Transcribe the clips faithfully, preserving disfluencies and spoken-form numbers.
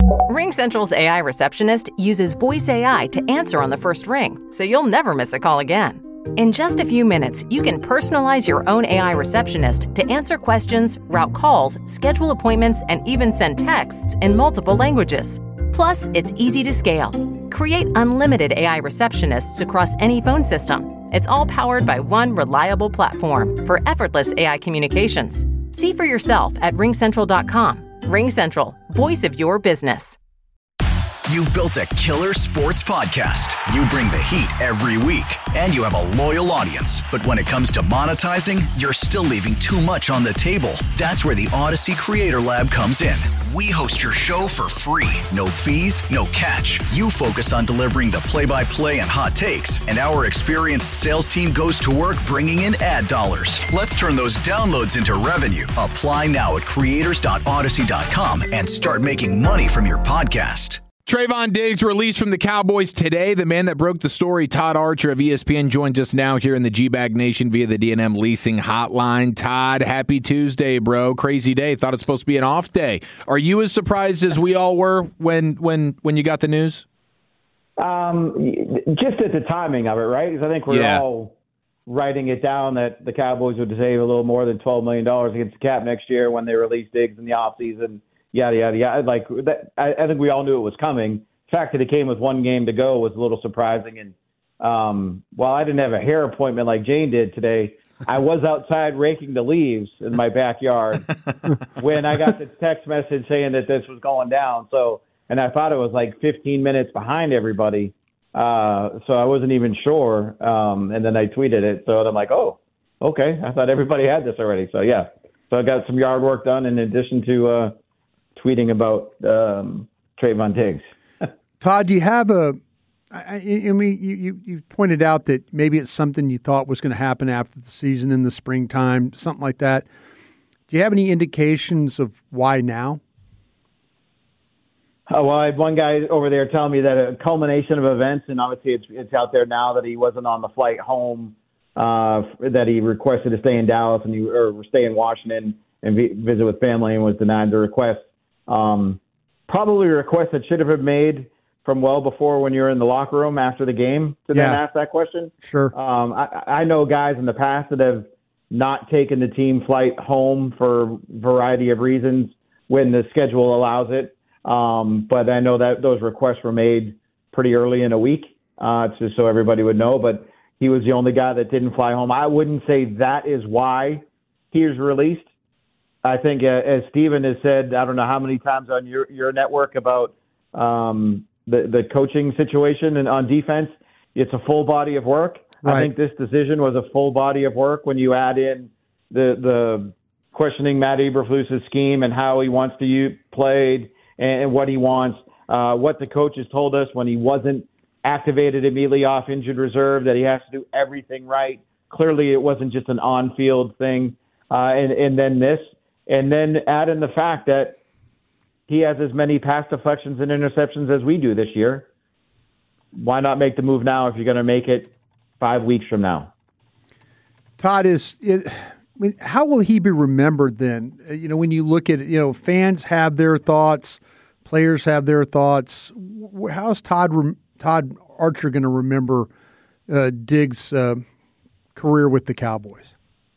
RingCentral's A I receptionist uses voice A I to answer on the first ring, so you'll never miss a call again. In just a few minutes, you can personalize your own A I receptionist to answer questions, route calls, schedule appointments, and even send texts in multiple languages. Plus, it's easy to scale. Create unlimited A I receptionists across any phone system. It's all powered by one reliable platform for effortless A I communications. See for yourself at ring central dot com. RingCentral, voice of your business. You've built a killer sports podcast. You bring the heat every week, and you have a loyal audience. But when it comes to monetizing, you're still leaving too much on the table. That's where the Odyssey Creator Lab comes in. We host your show for free. No fees, no catch. You focus on delivering the play-by-play and hot takes, and our experienced sales team goes to work bringing in ad dollars. Let's turn those downloads into revenue. Apply now at creators dot odyssey dot com and start making money from your podcast. Trayvon Diggs released from the Cowboys today. The man that broke the story, Todd Archer of E S P N, joins us now here in the G-Bag Nation via the D and M Leasing Hotline. Todd, happy Tuesday, bro. Crazy day. Thought it's supposed to be an off day. Are you as surprised as we all were when when when you got the news? Um, just at the timing of it, right? Because I think we're yeah. all writing it down that the Cowboys would save a little more than twelve million dollars against the cap next year when they release Diggs in the offseason. Yada, yada, yada. Like, that, I, I think we all knew it was coming. The fact that it came with one game to go was a little surprising. And um, while I didn't have a hair appointment like Jane did today, I was outside raking the leaves in my backyard when I got the text message saying that this was going down. So, and I thought it was like fifteen minutes behind everybody. Uh, so I wasn't even sure. Um, and then I tweeted it. So I'm like, oh, okay. I thought everybody had this already. So, yeah. So I got some yard work done in addition to uh, – tweeting about um, Trayvon Diggs. Todd, do you have a I, I mean, you, you, you pointed out that maybe it's something you thought was going to happen after the season in the springtime, something like that. Do you have any indications of why now? Oh, well, I had one guy over there telling me that a culmination of events, and obviously it's, it's out there now that he wasn't on the flight home, uh, that he requested to stay in Dallas and he, or stay in Washington and vi- visit with family and was denied the request. Um, probably a request that should have been made from well before when you're in the locker room after the game to yeah. then ask that question. Sure. Um, I, I know guys in the past that have not taken the team flight home for a variety of reasons when the schedule allows it. Um, but I know that those requests were made pretty early in a week, uh, just so everybody would know. But he was the only guy that didn't fly home. I wouldn't say that is why he was released. I think, uh, as Steven has said, I don't know how many times on your, your network about um, the, the coaching situation and on defense, it's a full body of work. Right. I think this decision was a full body of work when you add in the the questioning Matt Eberflus's scheme and how he wants to use, played and, and what he wants, uh, what the coaches told us when he wasn't activated immediately off injured reserve, that he has to do everything right. Clearly it wasn't just an on-field thing. Uh, and, and then this. And then add in the fact that he has as many pass deflections and interceptions as we do this year. Why not make the move now if you're going to make it five weeks from now? Todd, is it, I mean, how will he be remembered then? You know, when you look at it, you know, fans have their thoughts, players have their thoughts. How's Todd Todd Archer going to remember uh, Diggs' uh, career with the Cowboys?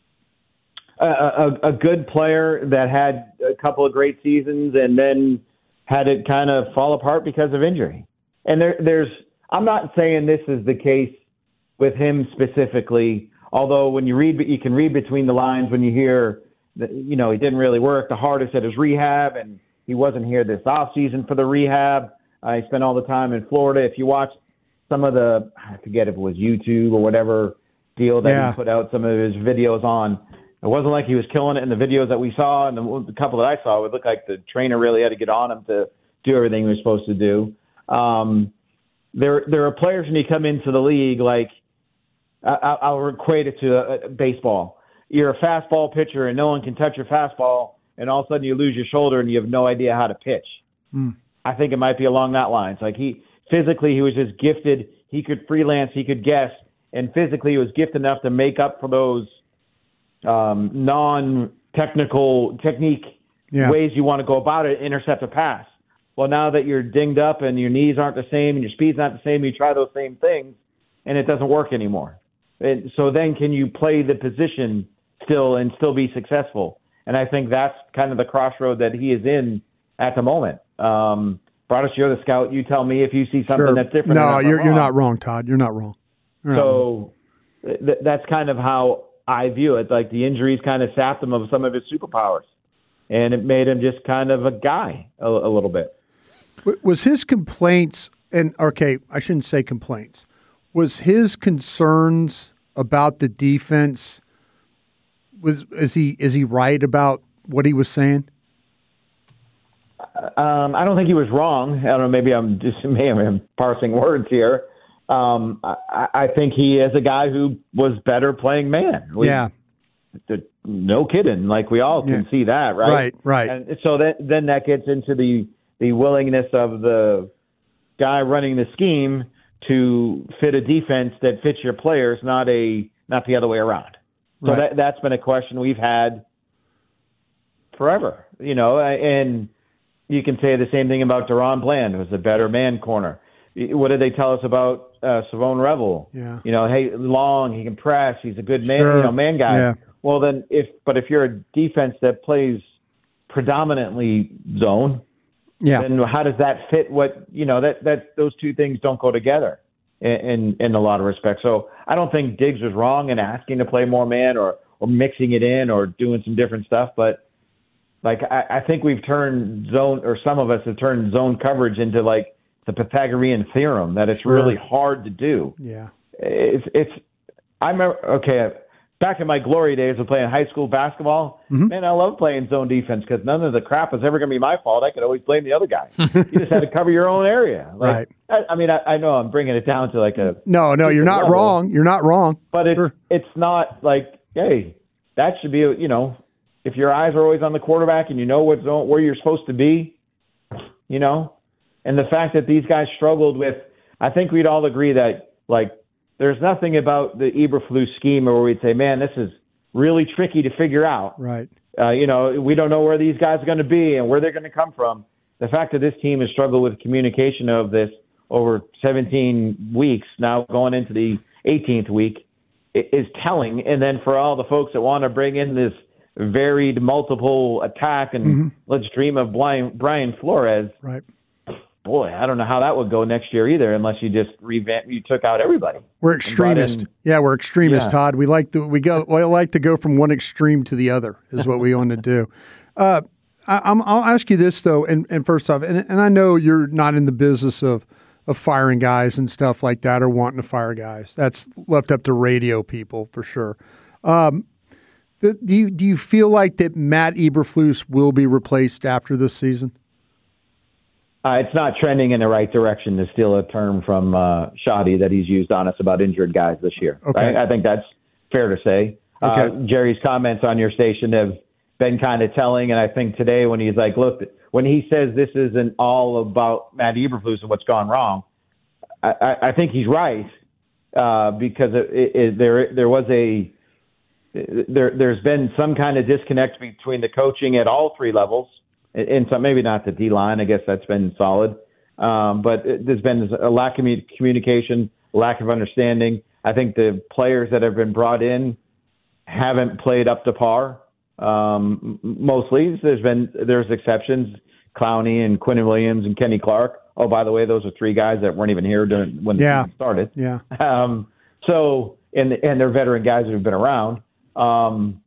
A, a, a good player that had a couple of great seasons and then had it kind of fall apart because of injury. And there, there's, I'm not saying this is the case with him specifically, although when you read, you can read between the lines when you hear that, you know, he didn't really work the hardest at his rehab and he wasn't here this offseason for the rehab. Uh, he spent all the time in Florida. If you watch some of the, I forget if it was YouTube or whatever deal that yeah. he put out some of his videos on, it wasn't like he was killing it in the videos that we saw, and the, the couple that I saw, it would look like the trainer really had to get on him to do everything he was supposed to do. Um, there, there are players when you come into the league, like I, I'll equate it to uh, baseball. You're a fastball pitcher, and no one can touch your fastball, and all of a sudden you lose your shoulder, and you have no idea how to pitch. Mm. I think it might be along that lines. Like he physically, he was just gifted. He could freelance, he could guess, and physically, he was gifted enough to make up for those um, non-technical technique yeah. ways you want to go about it, intercept a pass. well, now that you're dinged up and your knees aren't the same and your speed's not the same, you try those same things and it doesn't work anymore. And so then can you play the position still and still be successful? And I think that's kind of the crossroad that he is in at the moment. Um, Broadus, you're the scout. You tell me if you see something sure. that's different. No, you're, you're not wrong, Todd. You're not wrong. You're not so wrong. Th- that's kind of how I view it. Like the injuries kind of sapped him of some of his superpowers, and it made him just kind of a guy a, a little bit. Was his complaints, and okay, I shouldn't say complaints, was his concerns about the defense, was is he is he right about what he was saying? Um, I don't think he was wrong. I don't know. Maybe I'm just maybe I'm parsing words here. Um, I, I think he is a guy who was better playing man. We, yeah. The, no kidding. Like we all can yeah. see that, right? Right, right. And so that, then that gets into the, the willingness of the guy running the scheme to fit a defense that fits your players, not a not the other way around. So right. that that's been a question we've had forever, you know, and you can say the same thing about Deron Bland, who's a better man corner. What did they tell us about uh, Savone Revel? Yeah. You know, hey, long, he can press, he's a good man, sure. you know, man guy. Yeah. Well, then, if but if you're a defense that plays predominantly zone, yeah. then how does that fit? What you know that that those two things don't go together in in, in a lot of respects. So I don't think Diggs was wrong in asking to play more man or or mixing it in or doing some different stuff, but. Like, I, I think we've turned zone, or some of us have turned zone coverage into, like, the Pythagorean theorem, that it's sure. really hard to do. Yeah. It's, it's, I remember, okay, back in my glory days of playing high school basketball, mm-hmm. man, I love playing zone defense because none of the crap was ever going to be my fault. I could always blame the other guy. You just had to cover your own area. Like, right. I, I mean, I, I know I'm bringing it down to, like, a. No, no, you're not level, wrong. You're not wrong. But it's, sure. it's not like, hey, that should be, you know, if your eyes are always on the quarterback and you know what zone, where you're supposed to be, you know, and the fact that these guys struggled with, I think we'd all agree that, like, there's nothing about the Eberflus scheme where we'd say, man, this is really tricky to figure out. Right. Uh, you know, we don't know where these guys are going to be and where they're going to come from. The fact that this team has struggled with communication of this over seventeen weeks, now going into the eighteenth week, is telling. And then for all the folks that want to bring in this varied multiple attack and mm-hmm. let's dream of Brian, Brian Flores. Right. Boy, I don't know how that would go next year either, unless you just revamp, you took out everybody. We're extremists. In, yeah, we're extremists, yeah. Todd. We like to we go. We like to go from one extreme to the other. Is what we want to do. Uh, I, I'm, I'll ask you this though, and, and first off, and, and I know you're not in the business of of firing guys and stuff like that, or wanting to fire guys. That's left up to radio people for sure. Um, the, do you do you feel like that Matt Eberflus will be replaced after this season? Uh, it's not trending in the right direction, to steal a term from uh, Shoddy that he's used on us about injured guys this year. Okay. Right? I think that's fair to say. Okay. Uh, Jerry's comments on your station have been kind of telling, and I think today when he's like, look, when he says this isn't all about Matt Eberflus and what's gone wrong, I, I, I think he's right uh, because it, it, it, there there was a there there's been some kind of disconnect between the coaching at all three levels. And some, maybe not the D-line, I guess that's been solid. Um, but it, there's been a lack of communication, lack of understanding. I think the players that have been brought in haven't played up to par. Um, mostly, there's been there's exceptions, Clowney and Quinn Williams and Kenny Clark. Oh, by the way, those are three guys that weren't even here during when yeah. the season started. Yeah. Um, so, and and they're veteran guys that have been around. Um,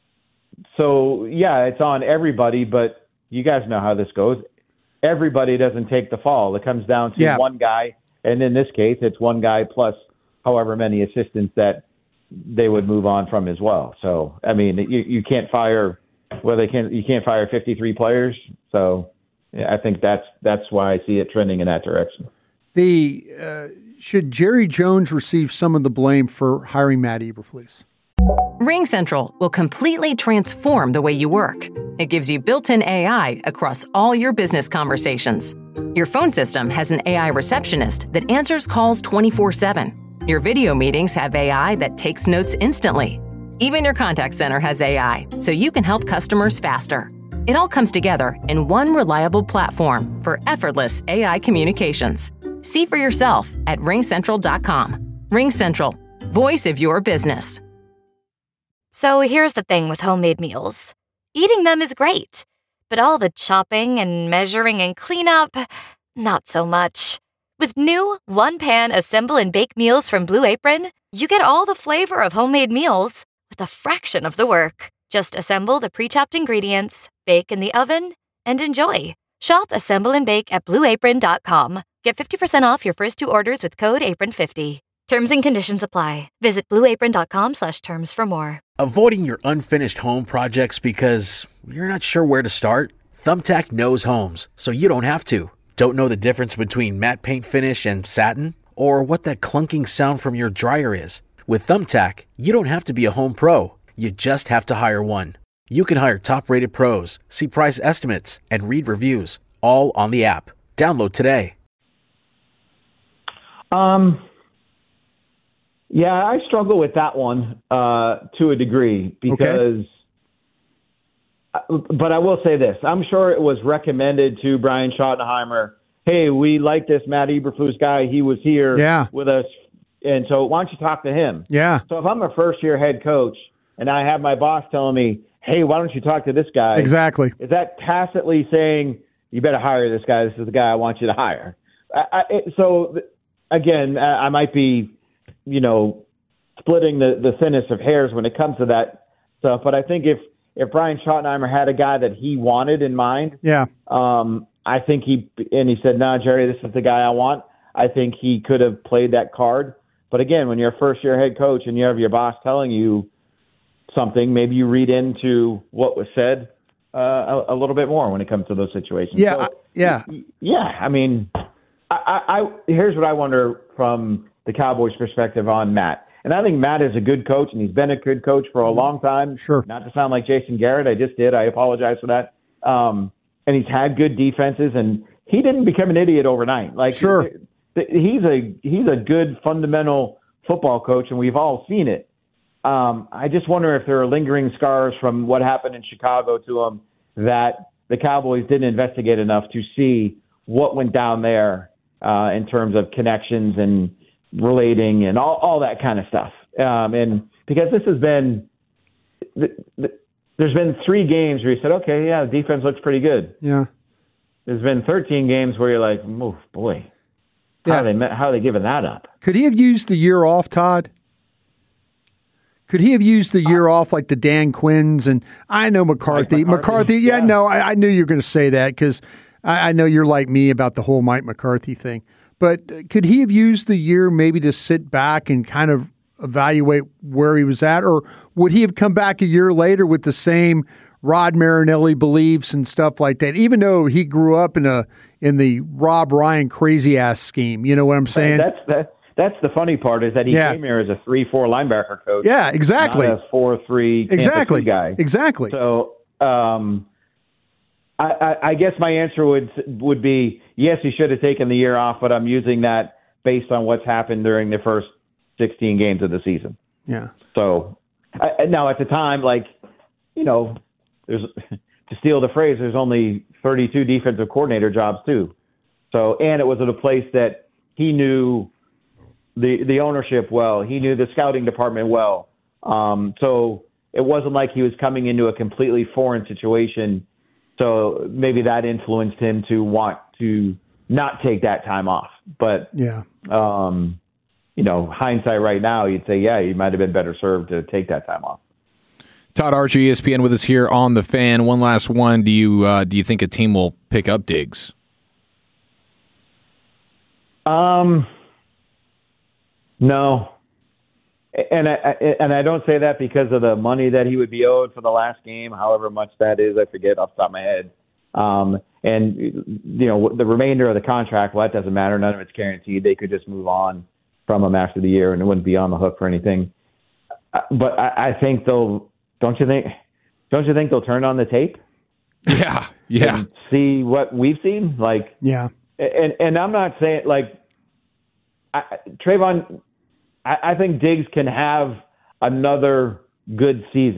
so, yeah, it's on everybody, but you guys know how this goes. Everybody doesn't take the fall. It comes down to yeah. one guy, and in this case, it's one guy plus however many assistants that they would move on from as well. So, I mean, you, you can't fire well, they can't you can't fire fifty-three players. So, yeah, I think that's that's why I see it trending in that direction. The uh, should Jerry Jones receive some of the blame for hiring Matt Eberflus? RingCentral will completely transform the way you work. It gives you built-in A I across all your business conversations. Your phone system has an A I receptionist that answers calls twenty-four seven. Your video meetings have A I that takes notes instantly. Even your contact center has A I, so you can help customers faster. It all comes together in one reliable platform for effortless A I communications. See for yourself at ring central dot com. RingCentral, voice of your business. So here's the thing with homemade meals. Eating them is great, but all the chopping and measuring and cleanup, not so much. With new one-pan assemble and bake meals from Blue Apron, you get all the flavor of homemade meals with a fraction of the work. Just assemble the pre-chopped ingredients, bake in the oven, and enjoy. Shop, assemble, and bake at blue apron dot com. Get fifty percent off your first two orders with code apron fifty. Terms and conditions apply. Visit blue apron dot com slash terms for more. Avoiding your unfinished home projects because you're not sure where to start? Thumbtack knows homes, so you don't have to. Don't know the difference between matte paint finish and satin? Or what that clunking sound from your dryer is? With Thumbtack, you don't have to be a home pro. You just have to hire one. You can hire top-rated pros, see price estimates, and read reviews, all on the app. Download today. Um, yeah, I struggle with that one uh, to a degree because, okay. But I will say this. I'm sure it was recommended to Brian Schottenheimer, hey, we like this Matt Eberflus guy. He was here yeah. with us. And so why don't you talk to him? Yeah. So if I'm a first-year head coach and I have my boss telling me, hey, why don't you talk to this guy? Exactly. Is that tacitly saying, you better hire this guy? This is the guy I want you to hire. I, I, so, again, I might be, you know, splitting the, the thinnest of hairs when it comes to that stuff. But I think if, if Brian Schottenheimer had a guy that he wanted in mind, yeah, um, I think he – and he said, no, nah, Jerry, this is the guy I want. I think he could have played that card. But, again, when you're a first-year head coach and you have your boss telling you something, maybe you read into what was said uh, a, a little bit more when it comes to those situations. Yeah, so, I, yeah. Yeah, I mean, I, I, I here's what I wonder from the Cowboys' perspective on Matt. And I think Matt is a good coach, and he's been a good coach for a long time. Sure. Not to sound like Jason Garrett, I just did. I apologize for that. Um, and he's had good defenses, and he didn't become an idiot overnight. Like, sure. He's a he's a good fundamental football coach, and we've all seen it. Um, I just wonder if there are lingering scars from what happened in Chicago to him that the Cowboys didn't investigate enough to see what went down there uh, in terms of connections and relating and all, all that kind of stuff. Um, and because this has been th- th- there's been three games where you said, okay, yeah, the defense looks pretty good. Yeah. There's been thirteen games where you're like, oh, boy. Yeah. How are they how are they giving that up? Could he have used the year off, Todd? Could he have used the year uh, off like the Dan Quinns and I know McCarthy. Mike McCarthy, McCarthy, yeah, yeah. no, I, I knew you were going to say that because I, I know you're like me about the whole Mike McCarthy thing. But could he have used the year maybe to sit back and kind of evaluate where he was at, or would he have come back a year later with the same Rod Marinelli beliefs and stuff like that? Even though he grew up in a in the Rob Ryan crazy ass scheme, you know what I'm saying? That's that. That's the funny part is that he yeah. came here as a three four linebacker coach. Yeah, exactly. Not a four three exactly guy. Exactly. So, um, I, I, I guess my answer would would be yes, he should have taken the year off, but I'm using that based on what's happened during the first sixteen games of the season. Yeah. So I, now at the time, like you know, there's to steal the phrase, there's only thirty-two defensive coordinator jobs too. So and it was at a place that he knew the the ownership well. He knew the scouting department well. Um, so it wasn't like he was coming into a completely foreign situation. So maybe that influenced him to want to not take that time off. But, yeah, um, you know, hindsight right now, you'd say, yeah, he might have been better served to take that time off. Todd Archer, E S P N, with us here on The Fan. One last one. Do you uh, do you think a team will pick up Diggs? Um, no. And I, and I don't say that because of the money that he would be owed for the last game, however much that is, I forget off the top of my head. Um, and, you know, the remainder of the contract, well, that doesn't matter. None of it's guaranteed. They could just move on from him after the year and it wouldn't be on the hook for anything. But I, I think they'll, don't you think, don't you think they'll turn on the tape? Yeah, yeah. And see what we've seen? Like, yeah. And, and I'm not saying, like, I, Trayvon – I think Diggs can have another good season.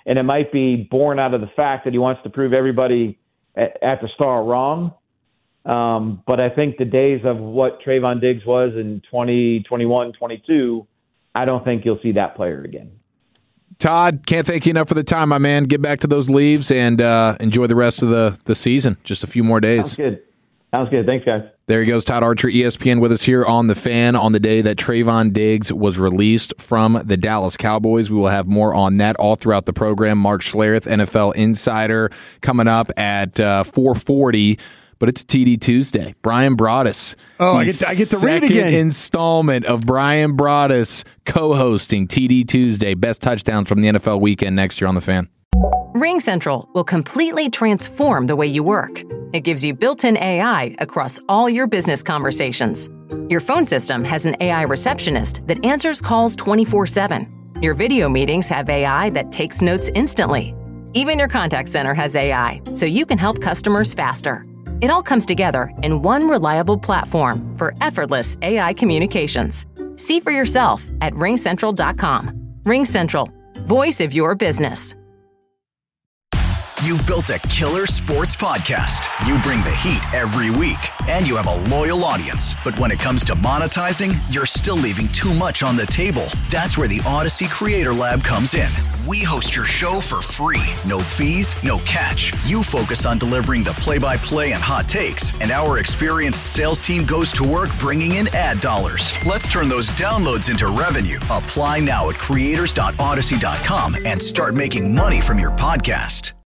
and it might be born out of the fact that he wants to prove everybody at, at the Star wrong. Um, but I think the days of what Trayvon Diggs was in twenty twenty-one, twenty-two, I don't think you'll see that player again. Todd, can't thank you enough for the time, my man. Get back to those leaves and uh, enjoy the rest of the, the season. Just a few more days. Sounds good. Sounds good. Thanks, guys. There he goes, Todd Archer, E S P N, with us here on The Fan on the day that Trayvon Diggs was released from the Dallas Cowboys. We will have more on that all throughout the program. Mark Schlereth, N F L Insider, coming up at uh, four forty. But it's T D Tuesday. Brian Broaddus. Oh, I get, to, I get to read again. Second installment of Brian Broaddus co-hosting T D Tuesday. Best touchdowns from the N F L weekend next year on The Fan. RingCentral will completely transform the way you work. It gives you built-in A I across all your business conversations. Your phone system has an A I receptionist that answers calls twenty-four seven. Your video meetings have A I that takes notes instantly. Even your contact center has A I, so you can help customers faster. It all comes together in one reliable platform for effortless A I communications. See for yourself at ring central dot com. RingCentral, voice of your business. You've built a killer sports podcast. You bring the heat every week, and you have a loyal audience. But when it comes to monetizing, you're still leaving too much on the table. That's where the Odyssey Creator Lab comes in. We host your show for free. No fees, no catch. You focus on delivering the play-by-play and hot takes, and our experienced sales team goes to work bringing in ad dollars. Let's turn those downloads into revenue. Apply now at creators dot odyssey dot com and start making money from your podcast.